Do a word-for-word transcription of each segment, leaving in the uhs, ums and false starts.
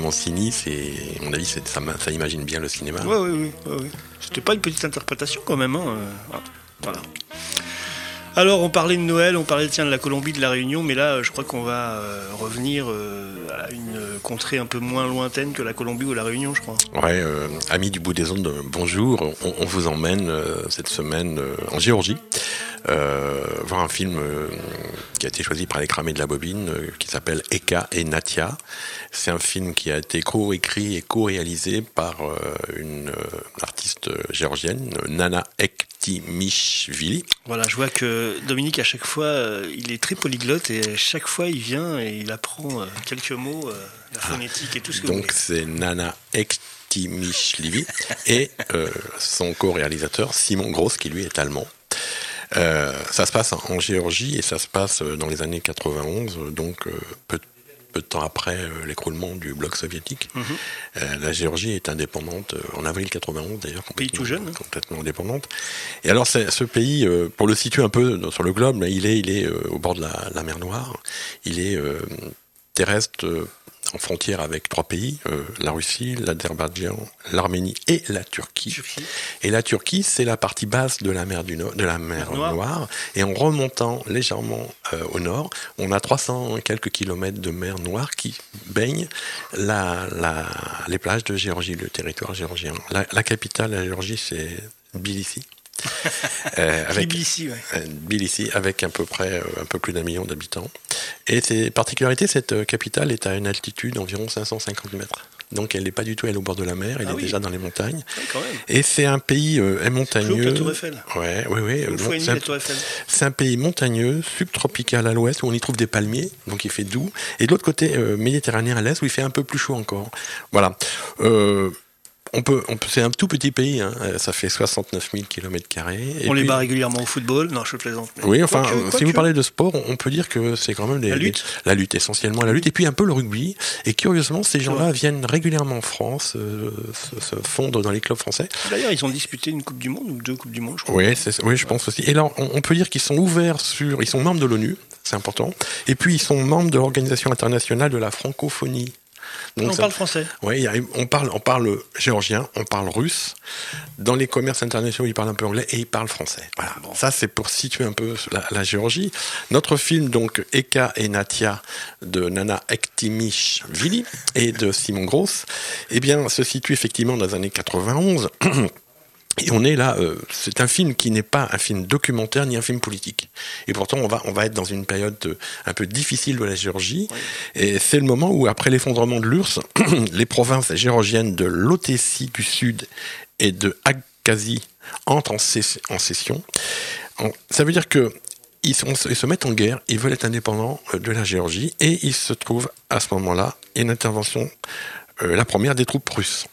complètement sinistre et à mon avis c'est, ça, ça imagine bien le cinéma. Oui, oui, oui. Ouais, ouais. C'était pas une petite interprétation quand même. Hein. Voilà. Alors on parlait de Noël, on parlait tiens, de la Colombie, de la Réunion, mais là je crois qu'on va euh, revenir euh, à une contrée un peu moins lointaine que la Colombie ou la Réunion, je crois. Ouais, euh, amis du bout des ondes, bonjour, on, on vous emmène euh, cette semaine euh, en Géorgie. Euh, voir un film euh, qui a été choisi par les cramés de la bobine euh, qui s'appelle Eka et Natia. C'est un film qui a été co-écrit et co-réalisé par euh, une euh, artiste géorgienne, Nana Ektimishvili. Voilà, je vois que Dominique à chaque fois euh, il est très polyglotte et à chaque fois il vient et il apprend euh, quelques mots, euh, la phonétique ah, et tout ce que donc vous voulez. C'est Nana Ektimishvili et euh, son co-réalisateur Simon Gross qui lui est allemand. Euh, ça se passe en Géorgie et ça se passe dans les années quatre-vingt-onze, donc euh, peu, peu de temps après euh, l'écroulement du bloc soviétique. Mm-hmm. Euh, la Géorgie est indépendante euh, en avril quatre-vingt-onze d'ailleurs, pays tout jeune, complètement indépendante. Et alors c'est, ce pays, euh, pour le situer un peu sur le globe, il est, il est euh, au bord de la, la mer Noire. Il est euh, terrestre. Euh, en frontière avec trois pays, euh, la Russie, l'Azerbaïdjan, l'Arménie et la Turquie. Turquie. Et la Turquie, c'est la partie basse de la mer du Nord, de la mer Noire. Noire. Et en remontant légèrement euh, au nord, on a trois cents et quelques kilomètres de mer Noire qui baignent la, la, les plages de Géorgie, le territoire géorgien. La, la capitale de la Géorgie, c'est Tbilissi. euh, avec, Tbilissi, ouais. euh, Tbilissi, avec à peu près euh, un peu plus d'un million d'habitants. Et c'est particularité, cette euh, capitale est à une altitude d'environ cinq cent cinquante mètres. Donc elle n'est pas du tout elle au bord de la mer, elle ah est oui. déjà dans les montagnes. Oui, quand même. Et c'est un pays euh, montagneux. La Tour Eiffel. Ouais, oui, oui. Donc, c'est, un, la Eiffel. C'est un pays montagneux, subtropical à l'ouest où on y trouve des palmiers, donc il fait doux. Et de l'autre côté, euh, méditerranéen à l'est où il fait un peu plus chaud encore. Voilà. Euh, On peut, on peut, c'est un tout petit pays, hein. Ça fait soixante-neuf mille kilomètres carrés. On puis, les bat régulièrement au football. Non, je plaisante. Oui, enfin, quoi que, quoi si que... vous parlez de sport, on peut dire que c'est quand même des, la lutte, des, la lutte essentiellement la lutte, et puis un peu le rugby. Et curieusement, ces gens-là ouais. viennent régulièrement en France, euh, se, se fondent dans les clubs français. D'ailleurs, ils ont disputé une Coupe du Monde ou deux Coupes du Monde, je crois. Oui, c'est, oui, je pense aussi. Et là, on, on peut dire qu'ils sont ouverts sur, ils sont membres de l'ONU, c'est important. Et puis ils sont membres de l'Organisation internationale de la francophonie. Donc, on ça, parle français. Oui, on parle, on parle géorgien, on parle russe. Dans les commerces internationaux, ils parlent un peu anglais et ils parlent français. Voilà. Bon. Ça, c'est pour situer un peu la, la Géorgie. Notre film, donc, Eka et Natia, de Nana Ektimishvili et de Simon Gross, eh bien, se situe effectivement dans les années quatre-vingt-onze. Et on est là, euh, c'est un film qui n'est pas un film documentaire ni un film politique. Et pourtant, on va, on va être dans une période de, un peu difficile de la Géorgie. Oui. Et c'est le moment où, après l'effondrement de l'U R S S, les provinces géorgiennes de l'Otsétie du Sud et de Abkhazie entrent en, cess- en session. En, ça veut dire que ils, sont, ils se mettent en guerre, ils veulent être indépendants de la Géorgie, et il se trouve à ce moment-là une intervention, euh, la première des troupes russes.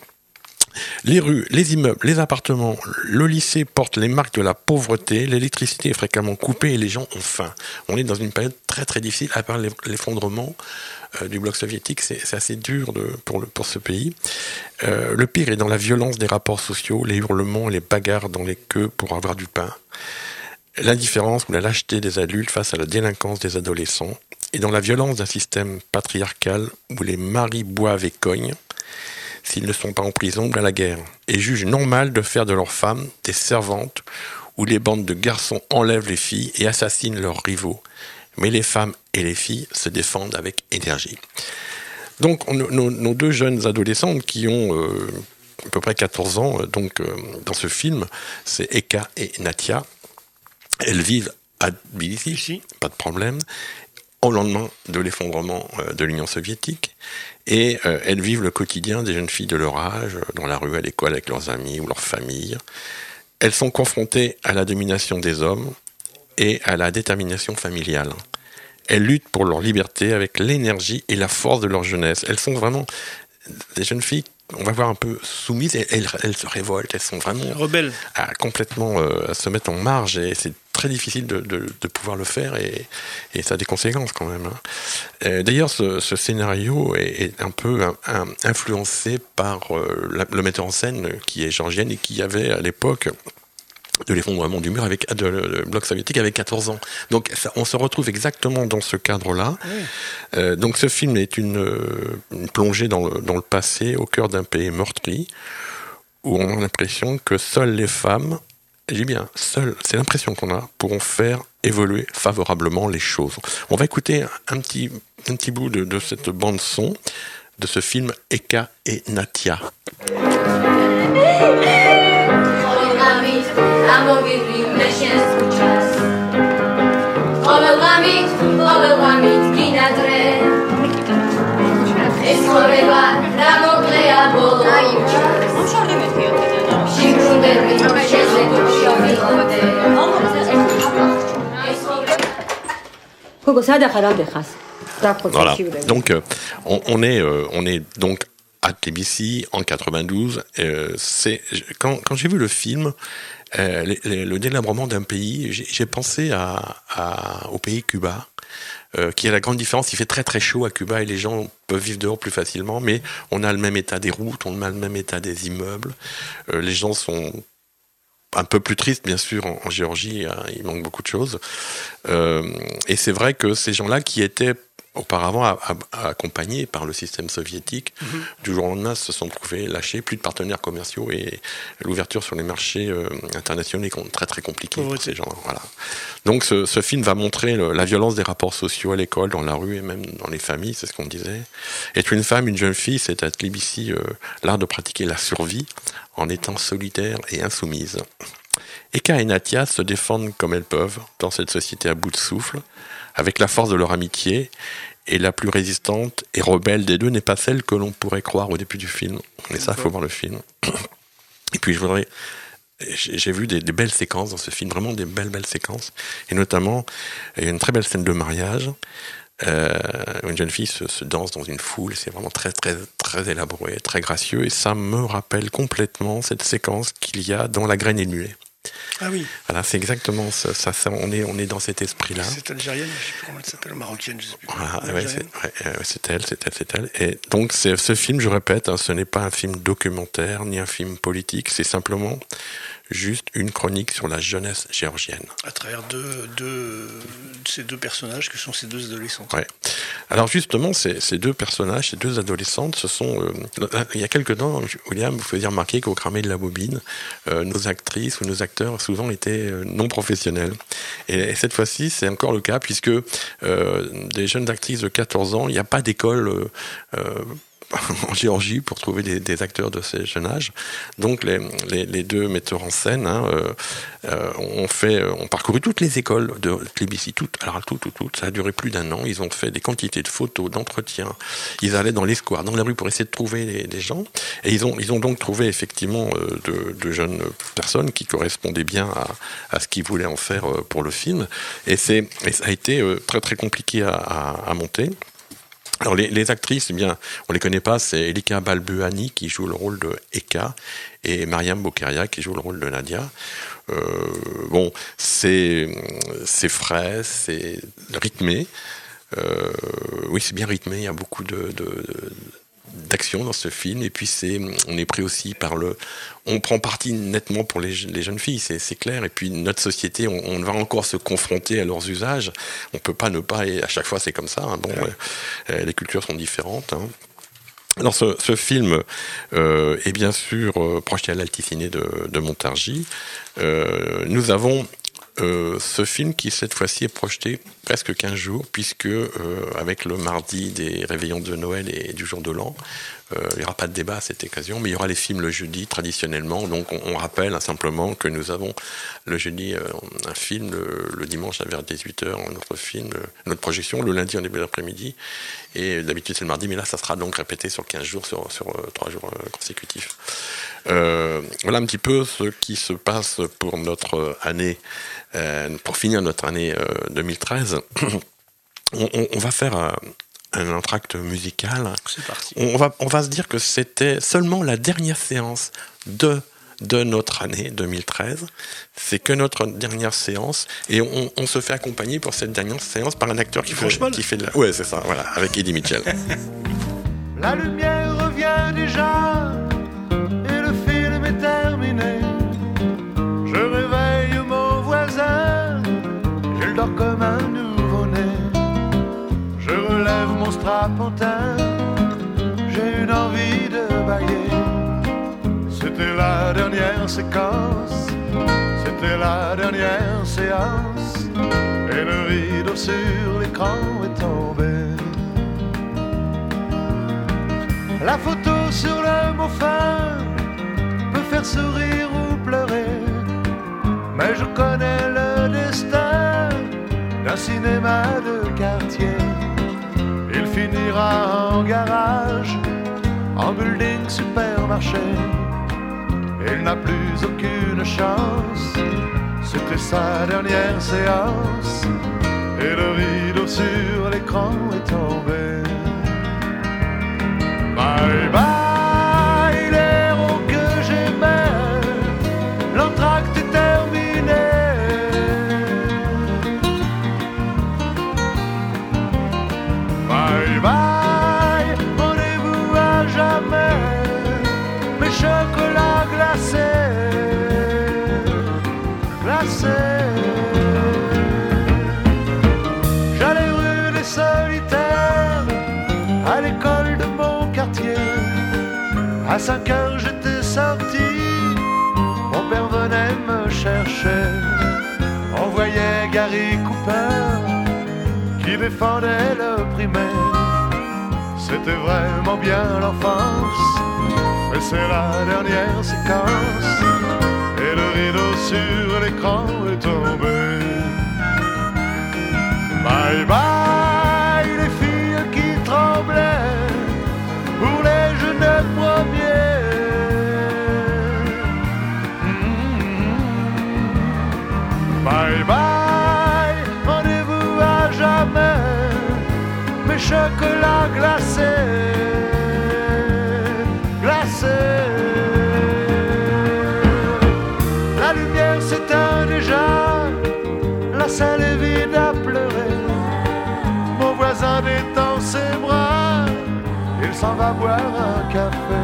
Les rues, les immeubles, les appartements, le lycée portent les marques de la pauvreté, l'électricité est fréquemment coupée et les gens ont faim. On est dans une période très très difficile, à part l'effondrement euh, du bloc soviétique, c'est, c'est assez dur de, pour, le, pour ce pays. Euh, le pire est dans la violence des rapports sociaux, les hurlements, les bagarres dans les queues pour avoir du pain, l'indifférence ou la lâcheté des adultes face à la délinquance des adolescents, et dans la violence d'un système patriarcal où les maris boivent et cognent, s'ils ne sont pas en prison, à la guerre, et jugent normal de faire de leurs femmes des servantes, où les bandes de garçons enlèvent les filles et assassinent leurs rivaux. Mais les femmes et les filles se défendent avec énergie. Donc, on, nos, nos deux jeunes adolescentes qui ont euh, à peu près quatorze ans, donc, euh, dans ce film, c'est Eka et Natia. Elles vivent à Tbilissi, Ici. Pas de problème, au lendemain de l'effondrement de l'Union soviétique. Et euh, elles vivent le quotidien des jeunes filles de leur âge, dans la rue, à l'école, avec leurs amis ou leurs familles. Elles sont confrontées à la domination des hommes et à la détermination familiale. Elles luttent pour leur liberté avec l'énergie et la force de leur jeunesse. Elles sont vraiment des jeunes filles, on va voir, un peu soumises, et elles, elles se révoltent, elles sont vraiment rebelles, à, complètement euh, à se mettre en marge, et c'est très difficile de, de, de pouvoir le faire, et, et ça a des conséquences quand même. Hein. D'ailleurs, ce, ce scénario est, est un peu un, un, influencé par euh, la, le metteur en scène qui est géorgienne et qui avait à l'époque de l'effondrement du mur avec de, le bloc soviétique avec quatorze ans. Donc ça, on se retrouve exactement dans ce cadre-là. Oui. Euh, donc ce film est une, une plongée dans le, dans le passé, au cœur d'un pays meurtri, où on a l'impression que seules les femmes, je dis bien seules, c'est l'impression qu'on a, pourront faire évoluer favorablement les choses. On va écouter un petit, un petit bout de, de cette bande-son de ce film Eka et Natia. Voilà. Donc euh, on, on est euh, on est donc à Tbilissi en quatre-vingt-douze. Euh, c'est quand quand j'ai vu le film, euh, les, les, le délabrement d'un pays, j'ai, j'ai pensé à, à au pays Cuba. Euh, qui a la grande différence, il fait très très chaud à Cuba et les gens peuvent vivre dehors plus facilement, mais on a le même état des routes, on a le même état des immeubles, euh, les gens sont un peu plus tristes bien sûr en, en Géorgie, hein, il manque beaucoup de choses, euh, et c'est vrai que ces gens-là qui étaient auparavant à, à, à accompagnés par le système soviétique, mm-hmm. du jour au lendemain se sont trouvés lâchés, plus de partenaires commerciaux et l'ouverture sur les marchés euh, internationaux est très très compliquée pour ces gens. Voilà. Donc ce, ce film va montrer le, la violence des rapports sociaux à l'école, dans la rue et même dans les familles, c'est ce qu'on disait. Être une femme, une jeune fille, c'est à Tbilissi euh, l'art de pratiquer la survie en étant solitaire et insoumise. Eka et Natia se défendent comme elles peuvent dans cette société à bout de souffle, avec la force de leur amitié, et la plus résistante et rebelle des deux n'est pas celle que l'on pourrait croire au début du film. Mais ça, il faut voir le film. Et puis je voudrais... J'ai vu des, des belles séquences dans ce film, vraiment des belles, belles séquences. Et notamment, il y a une très belle scène de mariage. Euh, une jeune fille se, se danse dans une foule, c'est vraiment très, très, très élaboré, très gracieux. Et ça me rappelle complètement cette séquence qu'il y a dans La Graine et le Mulet. Ah oui. Voilà, c'est exactement ça, ça, ça. On est, on est dans cet esprit-là. C'est algérienne, je sais plus comment elle s'appelle, marocaine, je sais plus. Voilà, ouais, c'est, ouais, c'est elle, c'est elle, c'est elle. Et donc, c'est, ce film, je répète, hein, ce n'est pas un film documentaire ni un film politique, c'est simplement juste une chronique sur la jeunesse géorgienne. À travers deux, deux, ces deux personnages que sont ces deux adolescentes. Ouais. Alors justement, ces, ces deux personnages, ces deux adolescentes, ce sont... Euh, il y a quelques temps, William, vous faisiez remarquer qu'au Cramé de la Bobine, euh, nos actrices ou nos acteurs souvent étaient euh, non professionnels. Et, et cette fois-ci, c'est encore le cas, puisque euh, des jeunes actrices de quatorze ans, il n'y a pas d'école... Euh, euh, en Géorgie pour trouver des, des acteurs de ces jeunes âges. Donc les, les, les deux metteurs en scène hein, euh, euh, ont fait, ont parcouru toutes les écoles de Tbilissi, toutes, alors tout, tout, tout. Ça a duré plus d'un an. Ils ont fait des quantités de photos, d'entretiens. Ils allaient dans les squares, dans la rue pour essayer de trouver les, les gens. Et ils ont, ils ont donc trouvé effectivement euh, de, de jeunes personnes qui correspondaient bien à, à ce qu'ils voulaient en faire euh, pour le film. Et c'est, et ça a été euh, très très compliqué à, à, à monter. Alors les, les actrices, eh bien, on les connaît pas, c'est Elika Balbuani qui joue le rôle de Eka et Mariam Bokeria qui joue le rôle de Nadia. Euh, bon, c'est c'est frais, c'est rythmé. Euh, oui, c'est bien rythmé. Il y a beaucoup de, de, de d'action dans ce film et puis c'est on est pris aussi par le on prend parti nettement pour les, les jeunes filles, c'est, c'est clair, et puis notre société on, on va encore se confronter à leurs usages, on peut pas ne pas, et à chaque fois c'est comme ça hein, bon euh, les cultures sont différentes hein. Alors ce, ce film euh, est bien sûr euh, projeté à l'Alticiné de, de Montargis. Euh, nous avons Euh, ce film qui cette fois-ci est projeté presque quinze jours puisque euh, avec le mardi des réveillons de Noël et du jour de l'an euh, il n'y aura pas de débat à cette occasion mais il y aura les films le jeudi traditionnellement donc on, on rappelle hein, simplement que nous avons le jeudi euh, un film le, le dimanche vers dix-huit heures notre film, euh, notre projection le lundi en début d'après-midi et d'habitude c'est le mardi mais là ça sera donc répété sur quinze jours sur, sur euh, trois jours euh, consécutifs. Euh, voilà un petit peu ce qui se passe pour notre année euh, pour finir notre année euh, deux mille treize. on, on, on va faire un, un entracte musical. C'est parti. On va, on va se dire que c'était seulement la dernière séance de de notre année deux mille treize, c'est que notre dernière séance et on, on se fait accompagner pour cette dernière séance par un acteur qui, fait, qui fait de la... Ouais c'est ça, voilà, avec Eddie Mitchell. La lumière revient déjà et le film est terminé. Je réveille Pantin, j'ai une envie de bailler. C'était la dernière séquence, c'était la dernière séance, et le rideau sur l'écran est tombé. La photo sur le mot fin peut faire sourire ou pleurer, mais je connais le destin d'un cinéma de quartier. Il finira en garage, en building supermarché. Il n'a plus aucune chance, c'était sa dernière séance, et le rideau sur l'écran est tombé. Bye bye, l'héros que j'aimais, l'entracte est terminé. Bye bye, rendez-vous à jamais, mes chocolats glacés, glacés. J'allais rue des Solitaires, à l'école de mon quartier. À cinq heures j'étais sorti, mon père venait me chercher. On voyait Gary Cooper qui défendait le primaire. C'était vraiment bien l'enfance, mais c'est la dernière séquence, et le rideau sur l'écran est tombé. Bye bye, les filles qui tremblaient pour les jeunes premiers. Mmh. Bye bye, rendez-vous à jamais, mes chocolats glacés, glacés. La lumière s'éteint déjà, la salle est vide à pleurer. Mon voisin détend ses bras, il s'en va boire un café.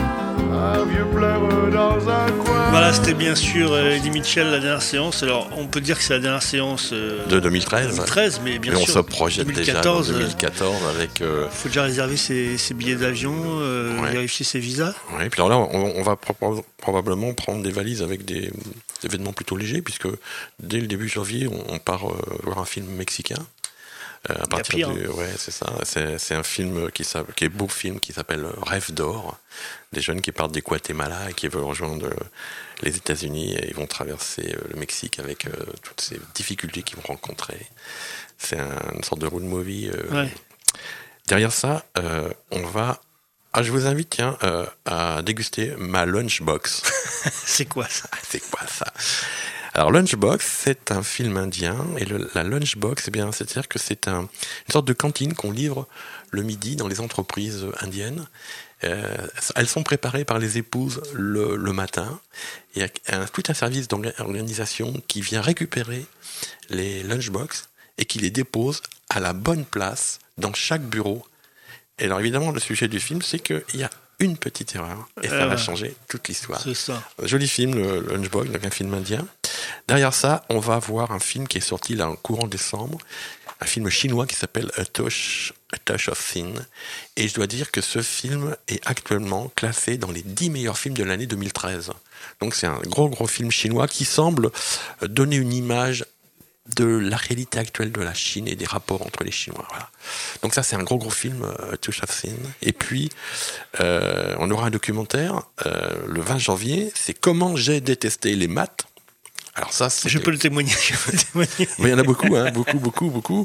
Un vieux pleure dans un coin. Voilà, c'était bien sûr euh, Eddie Mitchell, la dernière séance. Alors, on peut dire que c'est la dernière séance euh, de deux mille treize. deux mille treize, mais bien mais sûr. on se projette deux mille quatorze, déjà en deux mille quatorze avec. Euh... faut déjà réserver ses, ses billets d'avion, euh, ouais. vérifier ses visas. Oui, puis alors là, on, on va pro- probablement prendre des valises avec des, des événements plutôt légers, puisque dès le début janvier, on, on part euh, voir un film mexicain. Euh, à partir pire, du, hein. ouais, c'est ça. C'est, c'est un film qui, qui est beau film qui s'appelle Rêve d'or. Des jeunes qui partent du Guatemala et qui veulent rejoindre les États-Unis et ils vont traverser le Mexique avec euh, toutes ces difficultés qu'ils vont rencontrer. C'est un, une sorte de road movie. Euh. Ouais. Derrière ça, euh, on va. Ah, je vous invite, tiens, euh, à déguster ma lunchbox. C'est quoi ça ? C'est quoi ça ? Alors, Lunchbox, c'est un film indien, et le, la Lunchbox, eh bien, c'est-à-dire que c'est un, une sorte de cantine qu'on livre le midi dans les entreprises indiennes. Euh, elles sont préparées par les épouses le, le matin. Il y a un, tout un service d'organisation qui vient récupérer les Lunchbox et qui les dépose à la bonne place dans chaque bureau. Et alors, évidemment, le sujet du film, c'est qu'il y a une petite erreur, et ça euh, va changer toute l'histoire. C'est ça. Un joli film, le Lunchbox, donc un film indien. Derrière ça, on va voir un film qui est sorti là en courant décembre, un film chinois qui s'appelle A Touch, A Touch of Sin. Et je dois dire que ce film est actuellement classé dans les dix meilleurs films de l'année deux mille treize. Donc c'est un gros gros film chinois qui semble donner une image de la réalité actuelle de la Chine et des rapports entre les Chinois. Voilà. Donc ça, c'est un gros gros film, euh, Touch of Sin. Et puis, euh, on aura un documentaire euh, le vingt janvier, c'est Comment j'ai détesté les maths. Alors ça, c'est... Je peux le témoigner. Je peux le témoigner. Mais il y en a beaucoup, hein, beaucoup, beaucoup, beaucoup.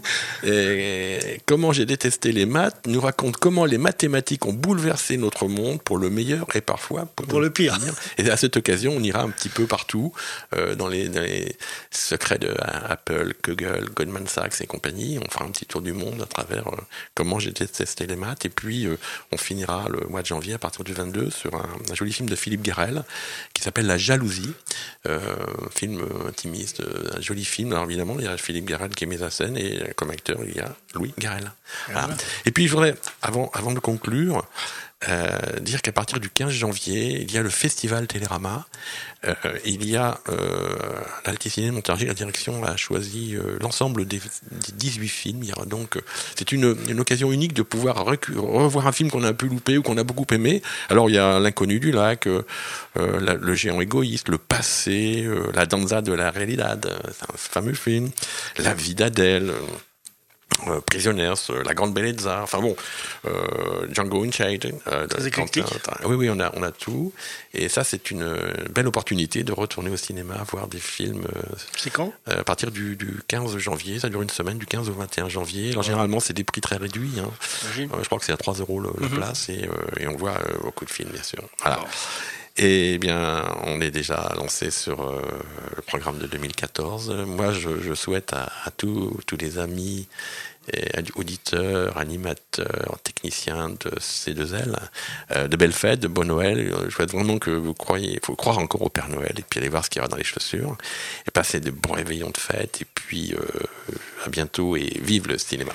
Et Comment j'ai détesté les maths nous raconte comment les mathématiques ont bouleversé notre monde pour le meilleur et parfois pour, pour le pire. pire. Et à cette occasion, on ira un petit peu partout euh, dans, les, dans les secrets de Apple, Google, Goldman Sachs et compagnie. On fera un petit tour du monde à travers euh, Comment j'ai détesté les maths. Et puis, euh, on finira le mois de janvier à partir du vingt-deux sur un, un joli film de Philippe Garrel qui s'appelle La Jalousie, euh, film intimiste, un joli film. Alors évidemment, il y a Philippe Garrel qui est mis en scène et comme acteur, il y a Louis Garrel. Voilà. Et puis, je voudrais, avant, avant de conclure, euh, dire qu'à partir du quinze janvier, il y a le festival Télérama. Euh, il y a euh, l'Alti-Ciné de Montargis, la direction a choisi euh, l'ensemble des, des dix-huit films. Il y aura donc, euh, c'est une, une occasion unique de pouvoir recu- revoir un film qu'on a un peu loupé ou qu'on a beaucoup aimé. Alors il y a L'inconnu du lac, euh, euh, la, Le géant égoïste, Le passé, euh, La danza de la realidad, euh, c'est un fameux film, La vie d'Adèle. Euh, Euh, Prisoners, euh, La Grande Bellezza, enfin bon, euh, Django Unchained. Euh, Très éclectique. Oui, oui, on a, on a tout. Et ça, c'est une belle opportunité de retourner au cinéma, voir des films. Euh, c'est quand euh, À partir du, du quinze janvier, ça dure une semaine, du quinze au vingt et un janvier. Alors, ouais. Généralement, c'est des prix très réduits. Hein. Euh, je crois que c'est à trois euros le, la mm-hmm. place, et, euh, et on voit euh, beaucoup de films, bien sûr. Voilà. Oh. Et bien, on est déjà lancé sur euh, le programme de deux mille quatorze. Moi, je, je souhaite à, à tous, tous les amis, et auditeurs, animateurs, techniciens de C deux L, euh, de belles fêtes, de bon Noël. Je souhaite vraiment que vous croyez, il faut croire encore au Père Noël, et puis aller voir ce qu'il y aura dans les chaussures, et passer de bons réveillons de fête, et puis euh, à bientôt, et vive le cinéma.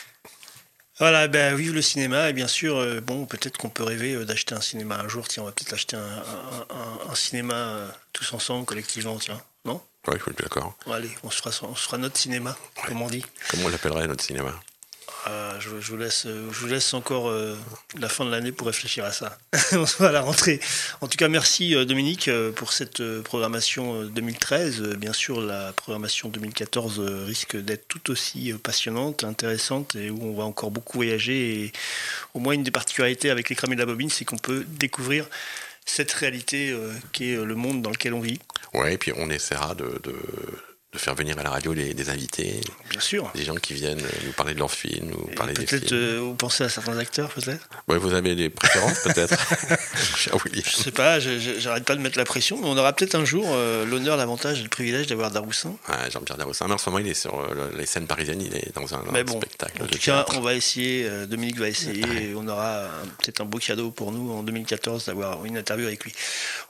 Voilà, ben, vive le cinéma, et bien sûr, euh, bon, peut-être qu'on peut rêver euh, d'acheter un cinéma un jour. Tiens, on va peut-être acheter un, un, un, un cinéma euh, tous ensemble, collectivement, tiens, non ? Oui, je suis d'accord. Bon, allez, on se fera, on se fera notre cinéma, ouais. Comme on dit. Comment on l'appellerait, notre cinéma ? Euh, je, je, vous laisse, je vous laisse encore euh, la fin de l'année pour réfléchir à ça. On se voit à la rentrée. En tout cas, merci euh, Dominique euh, pour cette euh, programmation euh, deux mille treize. Euh, bien sûr, la programmation deux mille quatorze euh, risque d'être tout aussi euh, passionnante, intéressante, et où on va encore beaucoup voyager. Et au moins, une des particularités avec Les Cramés de la Bobine, c'est qu'on peut découvrir cette réalité euh, qui est le monde dans lequel on vit. Ouais, et puis on essaiera de... de... de faire venir à la radio des, des invités, bien sûr, des gens qui viennent nous parler de leurs films, nous et parler des films. Peut-être euh, vous pensez à certains acteurs, peut-être. Ouais, vous avez des préférences, peut-être. Je sais pas, je, je, j'arrête pas de mettre la pression, mais on aura peut-être un jour euh, l'honneur, l'avantage et le privilège d'avoir Daroussin. Ouais, Jean-Pierre Daroussin. Mais en ce moment, il est sur euh, les scènes parisiennes, il est dans un, mais un bon, spectacle. En tout cas, on va essayer, euh, Dominique va essayer, ouais. Et on aura un, peut-être un beau cadeau pour nous en deux mille quatorze d'avoir une interview avec lui.